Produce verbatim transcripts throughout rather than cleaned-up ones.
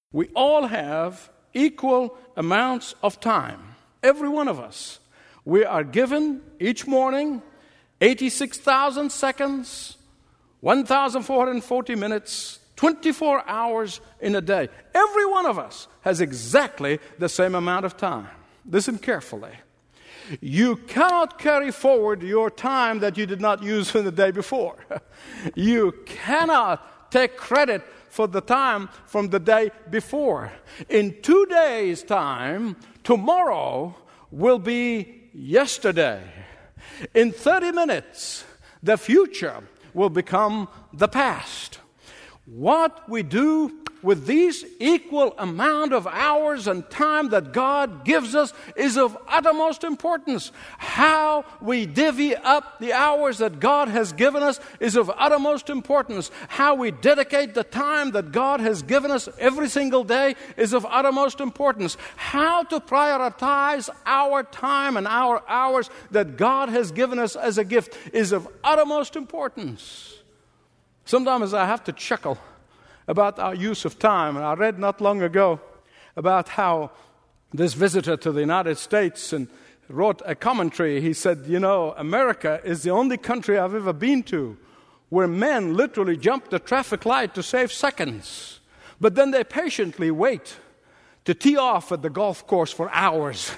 We all have equal amounts of time. Every one of us. We are given each morning eighty-six thousand seconds, one thousand four hundred forty minutes, twenty-four hours in a day. Every one of us has exactly the same amount of time. Listen carefully. You cannot carry forward your time that you did not use in the day before. You cannot take credit for the time from the day before. In two days' time, tomorrow will be yesterday. In thirty minutes, the future will become the past. What we do with these equal amount of hours and time that God gives us is of uttermost importance. How we divvy up the hours that God has given us is of uttermost importance. How we dedicate the time that God has given us every single day is of uttermost importance. How to prioritize our time and our hours that God has given us as a gift is of uttermost importance. Sometimes I have to chuckle about our use of time. And I read not long ago about how this visitor to the United States and wrote a commentary. He said, you know, America is the only country I've ever been to where men literally jump the traffic light to save seconds. But then they patiently wait to tee off at the golf course for hours.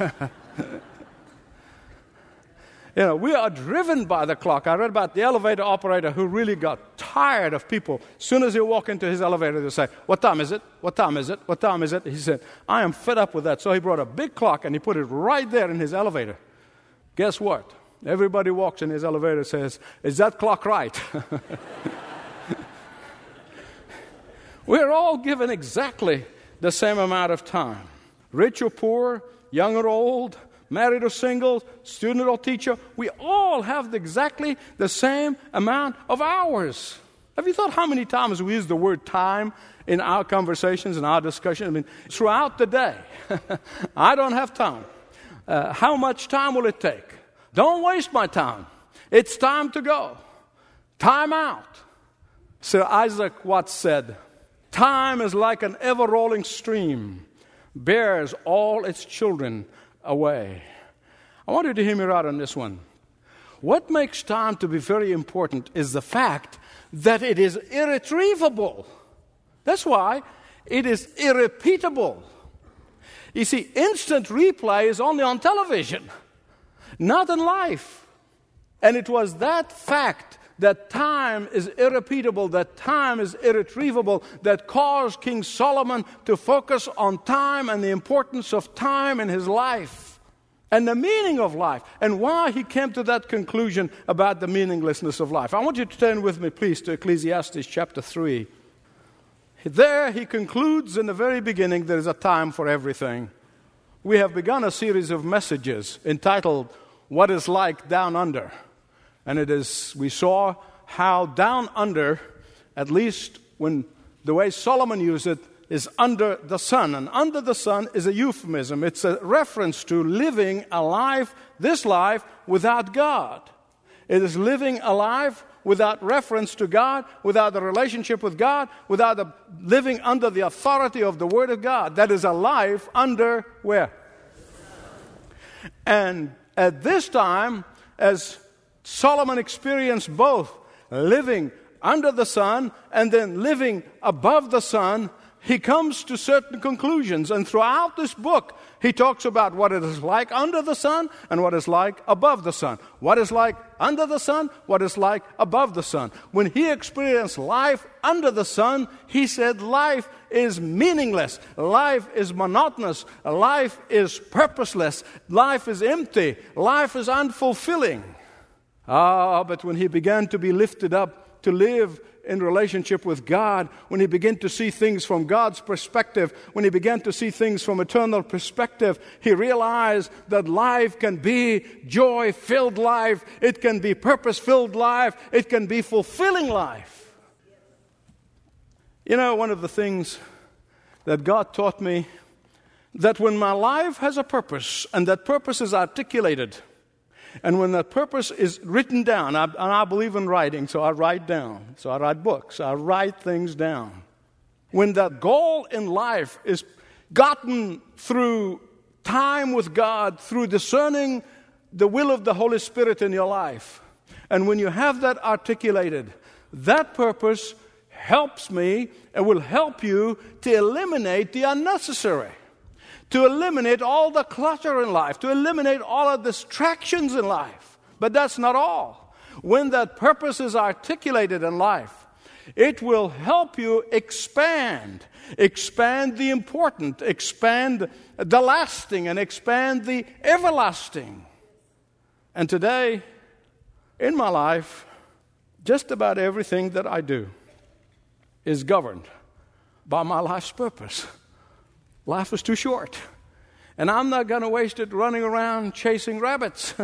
You know, we are driven by the clock. I read about the elevator operator who really got tired of people. As soon as you walk into his elevator, they say, what time is it? What time is it? What time is it? He said, I am fed up with that. So he brought a big clock and he put it right there in his elevator. Guess what? Everybody walks in his elevator and says, is that clock right? We're all given exactly the same amount of time. Rich or poor, young or old, married or single, student or teacher, we all have exactly the same amount of hours. Have you thought how many times we use the word time in our conversations and our discussion? I mean, throughout the day. I don't have time. Uh, how much time will it take? Don't waste my time. It's time to go. Time out. Sir Isaac Watts said, time is like an ever-rolling stream, bears all its children away. I want you to hear me right on this one. What makes time to be very important is the fact that it is irretrievable. That's why it is irrepeatable. You see, instant replay is only on television, not in life. And it was that fact that time is irrepeatable, that time is irretrievable, that caused King Solomon to focus on time and the importance of time in his life and the meaning of life and why he came to that conclusion about the meaninglessness of life. I want you to turn with me, please, to Ecclesiastes chapter three. There he concludes in the very beginning, there is a time for everything. We have begun a series of messages entitled, What is Like Down Under? And it is, we saw how down under, at least when the way Solomon used it, is under the sun. And under the sun is a euphemism. It's a reference to living a life, this life, without God. It is living a life without reference to God, without a relationship with God, without a, living under the authority of the Word of God. That is a life under where? And at this time, as Solomon experienced both living under the sun and then living above the sun, he comes to certain conclusions. And throughout this book, he talks about what it is like under the sun and what is like above the sun. What is like under the sun, what is like above the sun. When he experienced life under the sun, he said life is meaningless. Life is monotonous. Life is purposeless. Life is empty. Life is unfulfilling. Ah, but when he began to be lifted up to live in relationship with God, when he began to see things from God's perspective, when he began to see things from eternal perspective, he realized that life can be joy-filled life, it can be purpose-filled life, it can be fulfilling life. You know, one of the things that God taught me, that when my life has a purpose, and that purpose is articulated, and when that purpose is written down, I, and I believe in writing, so I write down. So I write books. I write things down. when that goal in life is gotten through time with God, through discerning the will of the Holy Spirit in your life, and when you have that articulated, that purpose helps me and will help you to eliminate the unnecessary, to eliminate all the clutter in life, to eliminate all the distractions in life. But that's not all. When that purpose is articulated in life, it will help you expand, expand the important, expand the lasting, and expand the everlasting. And today, in my life, just about everything that I do is governed by my life's purpose. Life is too short, and I'm not going to waste it running around chasing rabbits.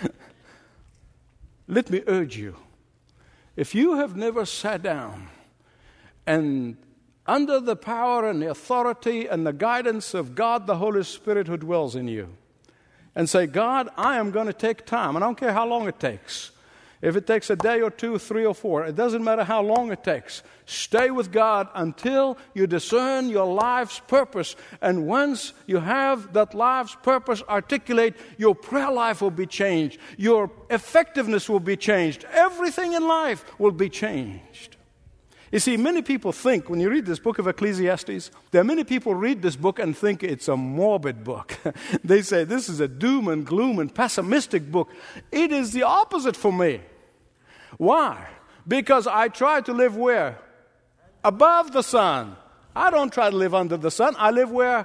Let me urge you, if you have never sat down and under the power and the authority and the guidance of God the Holy Spirit who dwells in you, and say, God, I am going to take time, and I don't care how long it takes. If it takes a day or two, three or four, it doesn't matter how long it takes. Stay with God until you discern your life's purpose. And once you have that life's purpose articulate, your prayer life will be changed. Your effectiveness will be changed. Everything in life will be changed. You see, many people think, when you read this book of Ecclesiastes, there are many people read this book and think it's a morbid book. They say, this is a doom and gloom and pessimistic book. It is the opposite for me. Why? Because I try to live where? Above the sun. I don't try to live under the sun. I live where?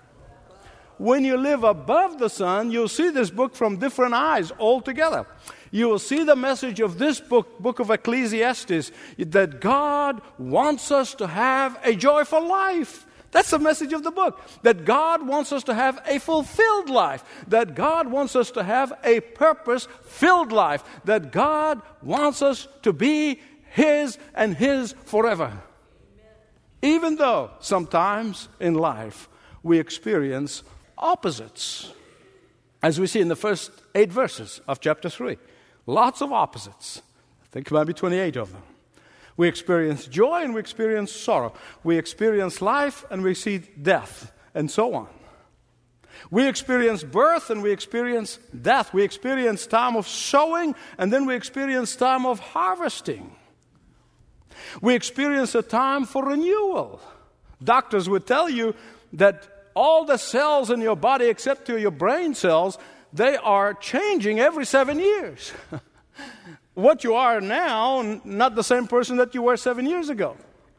When you live above the sun, you'll see this book from different eyes altogether. You will see the message of this book, book of Ecclesiastes, that God wants us to have a joyful life. That's the message of the book. That God wants us to have a fulfilled life. That God wants us to have a purpose-filled life. That God wants us to be His and His forever. Amen. Even though sometimes in life we experience opposites. As we see in the first eight verses of chapter three. Lots of opposites. I think maybe twenty-eight of them. We experience joy and we experience sorrow. We experience life and we see death, and so on. We experience birth and we experience death. We experience time of sowing and then we experience time of harvesting. We experience a time for renewal. Doctors would tell you that all the cells in your body except your brain cells, they are changing every seven years. What you are now, not the same person that you were seven years ago.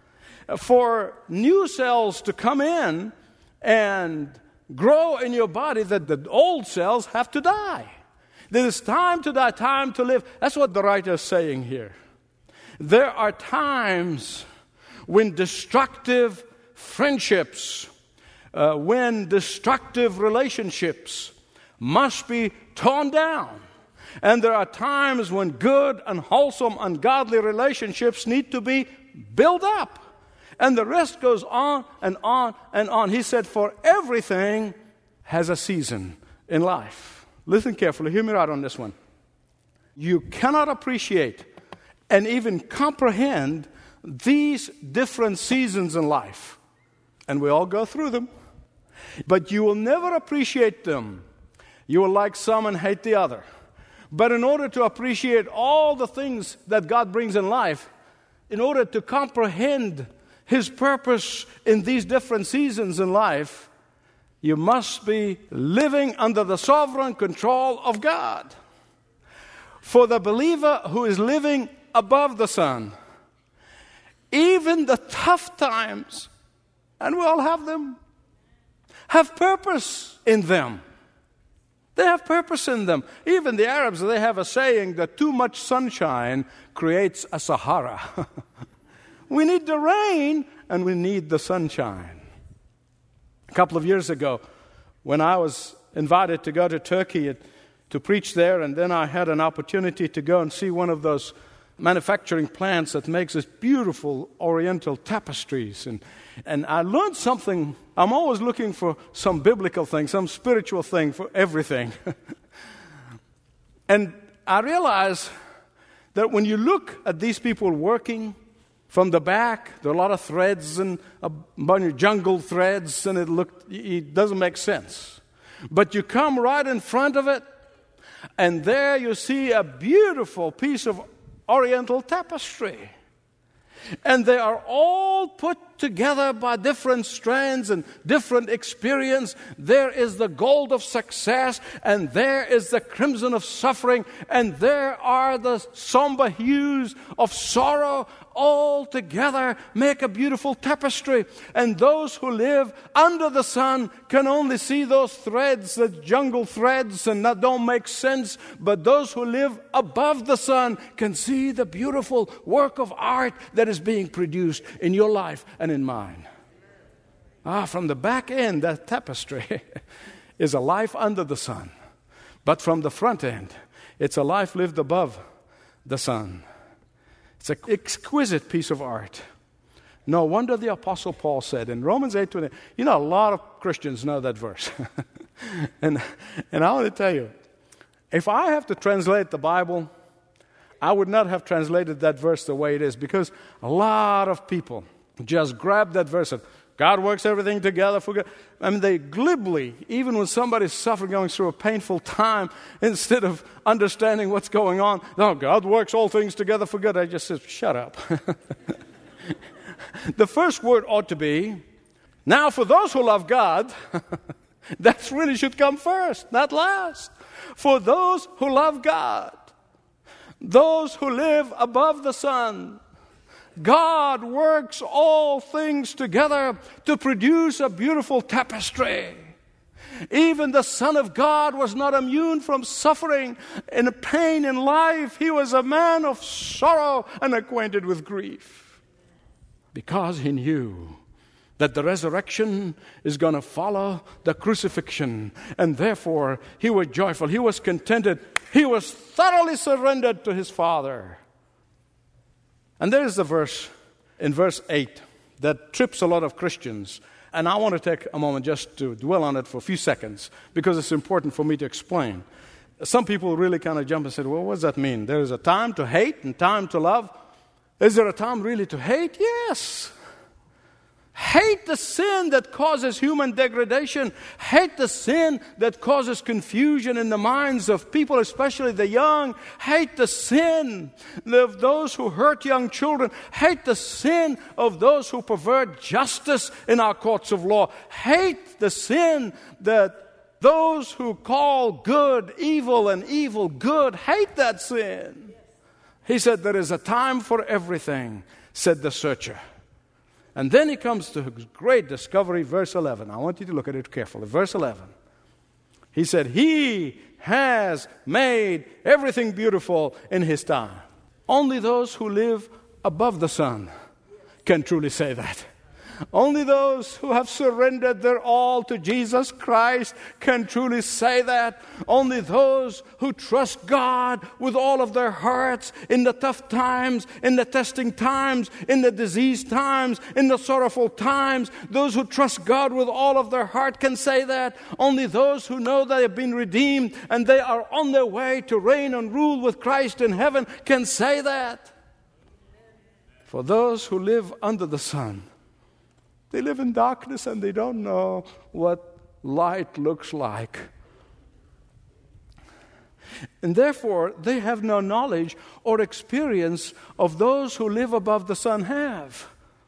For new cells to come in and grow in your body, that the old cells have to die. There is time to die, time to live. That's what the writer is saying here. There are times when destructive friendships, uh, when destructive relationships must be torn down. And there are times when good and wholesome and godly relationships need to be built up. And the rest goes on and on and on. He said, for everything has a season in life. Listen carefully. Hear me out on this one. You cannot appreciate and even comprehend these different seasons in life. And we all go through them. But you will never appreciate them. You will like some and hate the other. But in order to appreciate all the things that God brings in life, in order to comprehend His purpose in these different seasons in life, you must be living under the sovereign control of God. For the believer who is living above the sun, even the tough times, and we all have them, have purpose in them. They have purpose in them. Even the Arabs, they have a saying that too much sunshine creates a Sahara. We need the rain and we need the sunshine. A couple of years ago, when I was invited to go to Turkey to preach there, and then I had an opportunity to go and see one of those manufacturing plants that makes this beautiful oriental tapestries. And, and I learned something. I'm always looking for some biblical thing, some spiritual thing for everything. And I realized that when you look at these people working, From the back, there are a lot of threads and a bunch of jungle threads, and it looked, it doesn't make sense. But you come right in front of it, and there you see a beautiful piece of oriental tapestry. And they are all put together by different strands and different experience. There is the gold of success, and there is the crimson of suffering, and there are the somber hues of sorrow. All together make a beautiful tapestry. And those who live under the sun can only see those threads, the jungle threads, and that don't make sense. But those who live above the sun can see the beautiful work of art that is being produced in your life and in mine. Ah, from the back end, that tapestry is a life under the sun. But from the front end, it's a life lived above the sun. It's an exquisite piece of art. No wonder the Apostle Paul said in Romans eight twenty, you know, a lot of Christians know that verse. and, and I want to tell you, if I have to translate the Bible, I would not have translated that verse the way it is, because a lot of people just grab that verse and God works everything together for good. I mean, they glibly, even when somebody's suffering, going through a painful time, instead of understanding what's going on, no, God works all things together for good. I just said, shut up. The first word ought to be, now for those who love God, that really should come first, not last. For those who love God, those who live above the sun, God works all things together to produce a beautiful tapestry. Even the Son of God was not immune from suffering and pain in life. He was a man of sorrow and acquainted with grief, because he knew that the resurrection is going to follow the crucifixion. And therefore, he was joyful. He was contented. He was thoroughly surrendered to his Father. And there's the verse in verse eight that trips a lot of Christians. And I want to take a moment just to dwell on it for a few seconds, because it's important for me to explain. Some people really kind of jump and say, well, what does that mean? There is a time to hate and time to love. Is there a time really to hate? Yes. Hate the sin that causes human degradation. Hate the sin that causes confusion in the minds of people, especially the young. Hate the sin of those who hurt young children. Hate the sin of those who pervert justice in our courts of law. Hate the sin that those who call good evil and evil good. Hate that sin. He said, there is a time for everything, said the searcher. And then he comes to his great discovery, verse eleven. I want you to look at it carefully. Verse eleven. He said, he has made everything beautiful in his time. Only those who live above the sun can truly say that. Only those who have surrendered their all to Jesus Christ can truly say that. Only those who trust God with all of their hearts in the tough times, in the testing times, in the diseased times, in the sorrowful times, those who trust God with all of their heart can say that. Only those who know they have been redeemed and they are on their way to reign and rule with Christ in heaven can say that. For those who live under the sun, they live in darkness and they don't know what light looks like. And therefore, they have no knowledge or experience of those who live above the sun have.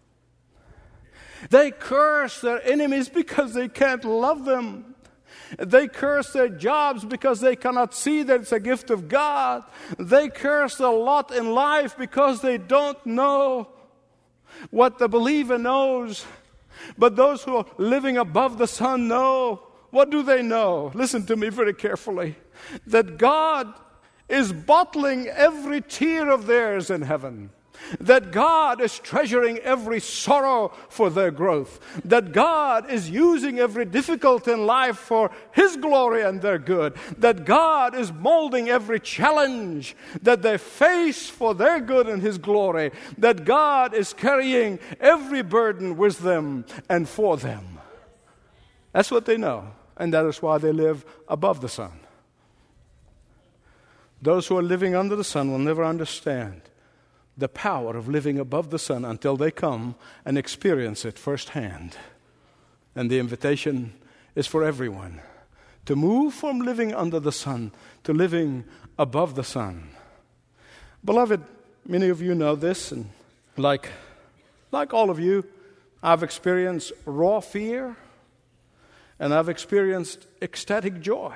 They curse their enemies because they can't love them. They curse their jobs because they cannot see that it's a gift of God. They curse a lot in life because they don't know what the believer knows. But those who are living above the sun know. What do they know? Listen to me very carefully. That God is bottling every tear of theirs in heaven. That God is treasuring every sorrow for their growth. That God is using every difficulty in life for His glory and their good. That God is molding every challenge that they face for their good and His glory. That God is carrying every burden with them and for them. That's what they know. And that is why they live above the sun. Those who are living under the sun will never understand the power of living above the sun until they come and experience it firsthand. And the invitation is for everyone to move from living under the sun to living above the sun. Beloved, many of you know this, and like, like all of you, I've experienced raw fear, and I've experienced ecstatic joy.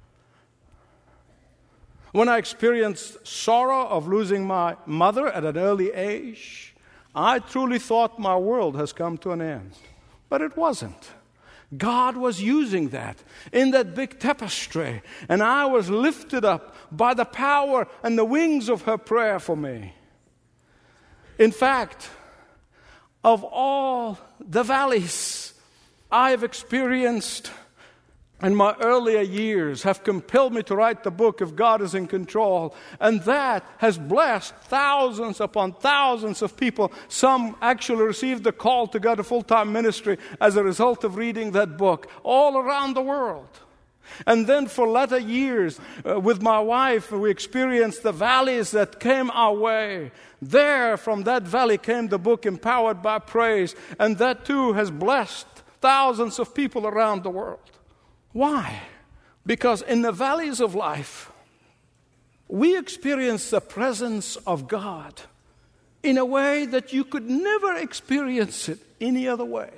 When I experienced sorrow of losing my mother at an early age, I truly thought my world has come to an end. But it wasn't. God was using that in that big tapestry, and I was lifted up by the power and the wings of her prayer for me. In fact, of all the valleys I've experienced in my earlier years have compelled me to write the book If God is in Control. And that has blessed thousands upon thousands of people. Some actually received the call to go to full-time ministry as a result of reading that book all around the world. And then for latter years, uh, with my wife, we experienced the valleys that came our way. There, from that valley came the book Empowered by Praise. And that too has blessed thousands of people around the world. Why? Because in the valleys of life, we experience the presence of God in a way that you could never experience it any other way.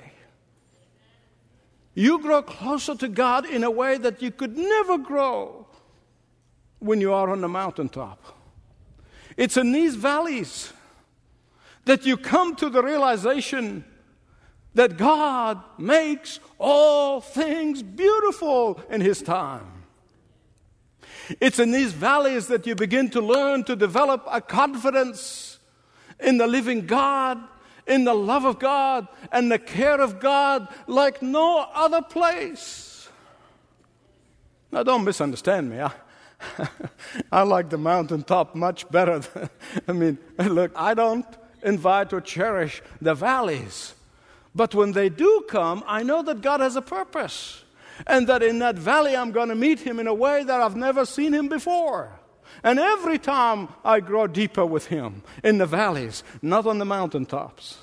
You grow closer to God in a way that you could never grow when you are on the mountaintop. It's in these valleys that you come to the realization that God makes all things beautiful in His time. It's in these valleys that you begin to learn to develop a confidence in the living God, in the love of God, and the care of God like no other place. Now, don't misunderstand me. I, I like the mountaintop much better. Than, I mean, look, I don't invite or cherish the valleys. But when they do come, I know that God has a purpose. And that in that valley I'm going to meet Him in a way that I've never seen Him before. And every time I grow deeper with Him in the valleys, not on the mountaintops.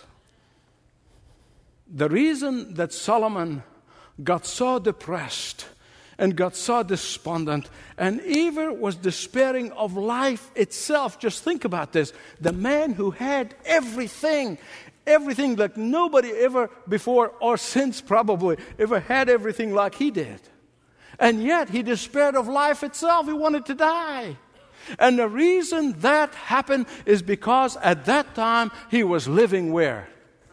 The reason that Solomon got so depressed and got so despondent and even was despairing of life itself, just think about this. The man who had everything, Everything like nobody ever before or since probably ever had everything like he did. And yet he despaired of life itself. He wanted to die. And the reason that happened is because at that time he was living where?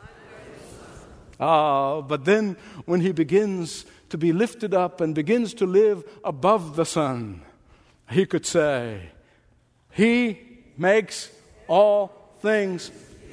Ah, but then when he begins to be lifted up and begins to live above the sun, he could say, He makes all things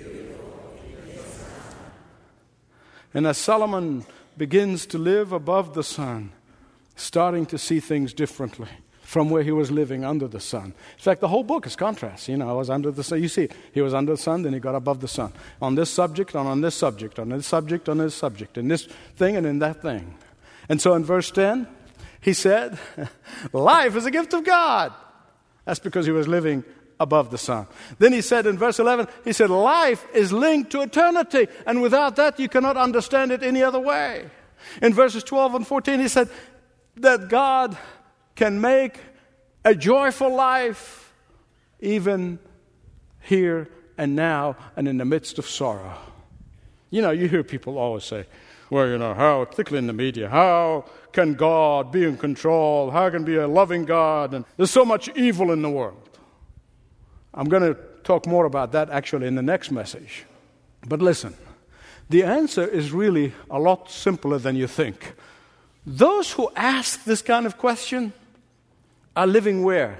And as Solomon begins to live above the sun, starting to see things differently from where he was living under the sun. In fact, the whole book is contrast. You know, I was under the sun. You see, he was under the sun, then he got above the sun. On this subject, and on this subject, on this subject, on this subject, in this thing and in that thing. And so in verse ten, he said, life is a gift of God. That's because he was living above the sun. Then he said in verse eleven, he said, life is linked to eternity, and without that you cannot understand it any other way. In verses twelve and fourteen, he said that God can make a joyful life even here and now and in the midst of sorrow. You know, you hear people always say, well, you know, how, particularly in the media, how can God be in control? How can be a loving God? And there's so much evil in the world. I'm going to talk more about that actually in the next message. But listen, the answer is really a lot simpler than you think. Those who ask this kind of question are living where?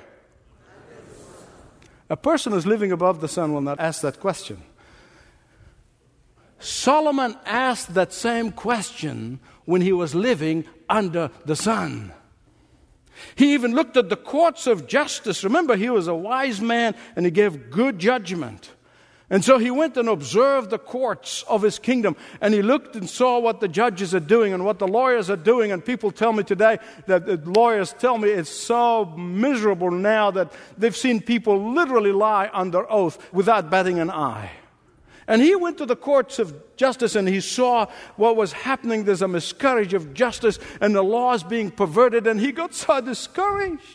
A person who's living above the sun will not ask that question. Solomon asked that same question when he was living under the sun. He even looked at the courts of justice. Remember, he was a wise man and he gave good judgment. And so he went and observed the courts of his kingdom, and he looked and saw what the judges are doing and what the lawyers are doing. And people tell me today that the lawyers tell me it's so miserable now that they've seen people literally lie under oath without batting an eye. And he went to the courts of justice and he saw what was happening. There's a miscarriage of justice and the laws being perverted, and he got so discouraged.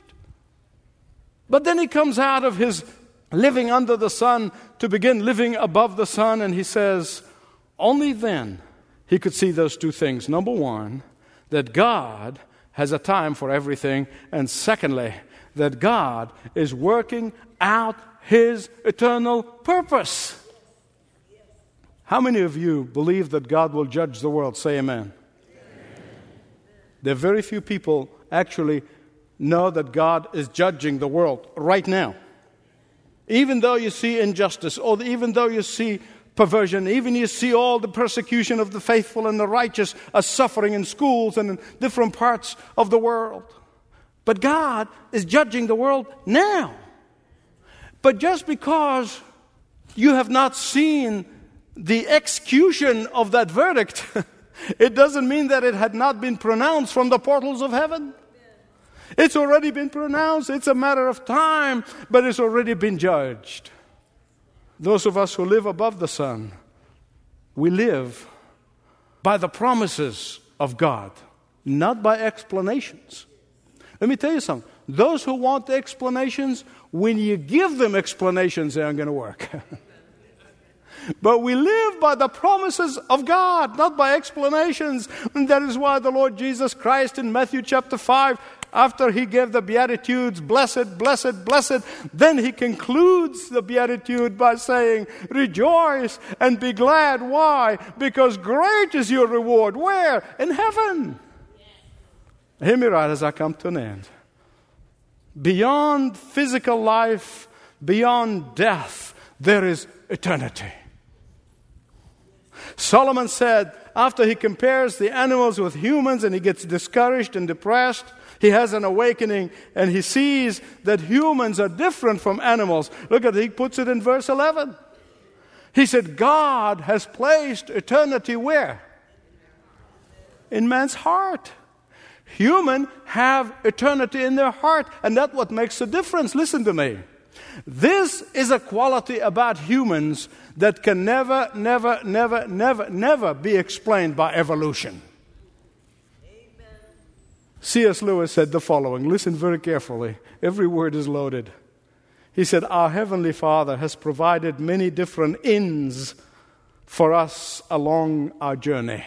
But then he comes out of his living under the sun to begin living above the sun, and he says, only then he could see those two things. Number one, that God has a time for everything, and secondly, that God is working out his eternal purpose. How many of you believe that God will judge the world? Say amen. Amen. There are very few people actually know that God is judging the world right now. Even though you see injustice, or even though you see perversion, even you see all the persecution of the faithful and the righteous are suffering in schools and in different parts of the world. But God is judging the world now. But just because you have not seen the execution of that verdict, it doesn't mean that it had not been pronounced from the portals of heaven. It's already been pronounced. It's a matter of time, but it's already been judged. Those of us who live above the sun, we live by the promises of God, not by explanations. Let me tell you something. Those who want the explanations, when you give them explanations, they aren't going to work. But we live by the promises of God, not by explanations. And that is why the Lord Jesus Christ in Matthew chapter five, after he gave the Beatitudes, blessed, blessed, blessed, then he concludes the Beatitude by saying, rejoice and be glad. Why? Because great is your reward. Where? In heaven. Hear me right as I come to an end. Beyond physical life, beyond death, there is eternity. Solomon said, after he compares the animals with humans and he gets discouraged and depressed, he has an awakening and he sees that humans are different from animals. Look at it, he puts it in verse eleven. He said, God has placed eternity where? In man's heart. Human have eternity in their heart, and that's what makes the difference. Listen to me. This is a quality about humans that can never, never, never, never, never be explained by evolution. Amen. C S Lewis said the following. Listen very carefully. Every word is loaded. He said, our Heavenly Father has provided many different inns for us along our journey.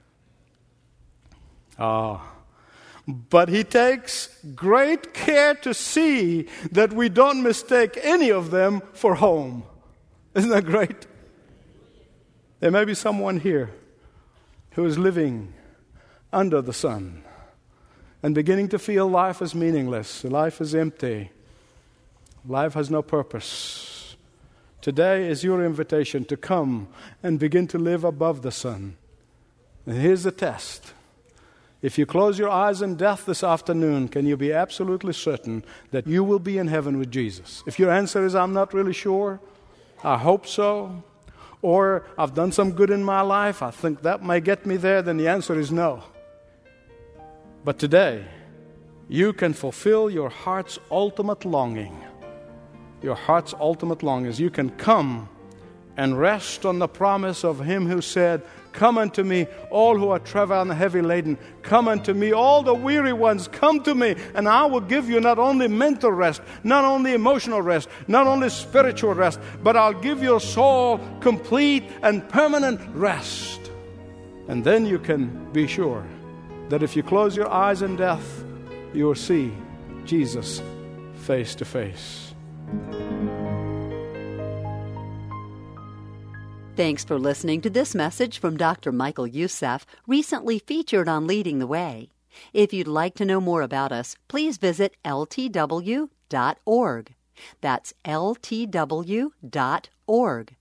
Ah. But he takes great care to see that we don't mistake any of them for home. Isn't that great? There may be someone here who is living under the sun and beginning to feel life is meaningless, life is empty, life has no purpose. Today is your invitation to come and begin to live above the sun. And here's the test. If you close your eyes in death this afternoon, can you be absolutely certain that you will be in heaven with Jesus? If your answer is, I'm not really sure, I hope so, or I've done some good in my life, I think that may get me there, then the answer is no. But today, you can fulfill your heart's ultimate longing. Your heart's ultimate longing is you can come and rest on the promise of Him who said, come unto me, all who are traveling and heavy laden. Come unto me, all the weary ones. Come to me, and I will give you not only mental rest, not only emotional rest, not only spiritual rest, but I'll give your soul complete and permanent rest. And then you can be sure that if you close your eyes in death, you will see Jesus face to face. Thanks for listening to this message from Doctor Michael Youssef, recently featured on Leading the Way. If you'd like to know more about us, please visit L T W dot org. That's L T W dot org.